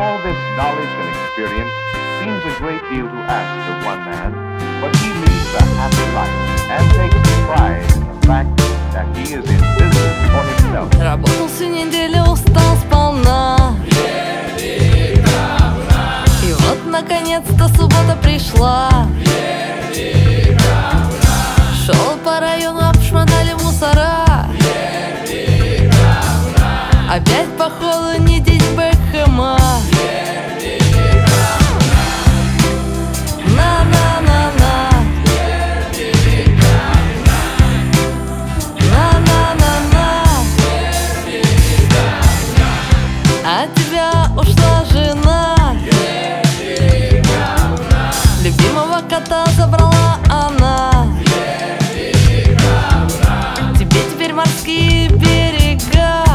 All this knowledge and experience seems a great deal to ask of one man, but he leads a happy life and takes pride in the fact that he is in business for himself. Работал всю неделю, устал сполна. И вот наконец-то суббота пришла. Шел по району, обшмотали мусора. Опять походу не день Бекхэма. На-на-на-на. На-на-на-на. От тебя ушла жена. Любимого кота забрала она. Тебе теперь морские берега,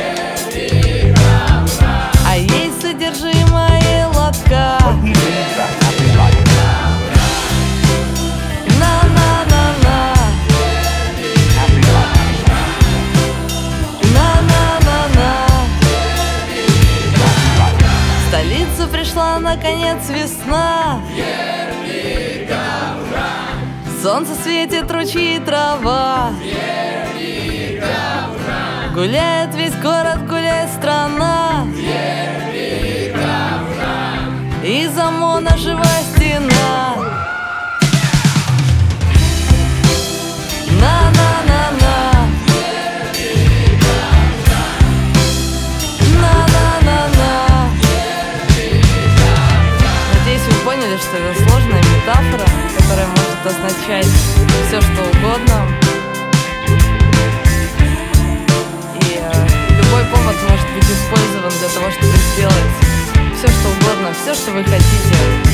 а ей содержимое лодка. На-на-на-на. На-на-на-на. В столицу пришла наконец весна. Солнце светит, ручьи и трава. Гуляет весь город, гуляет страна. Из ОМОНа живая стена. На-на-на-на. На-на-на-на. Надеюсь, вы поняли, что это сложная метафора, которая может означать все, что угодно. И любой повод может быть использован для того, чтобы сделать все, что угодно, все, что вы хотите.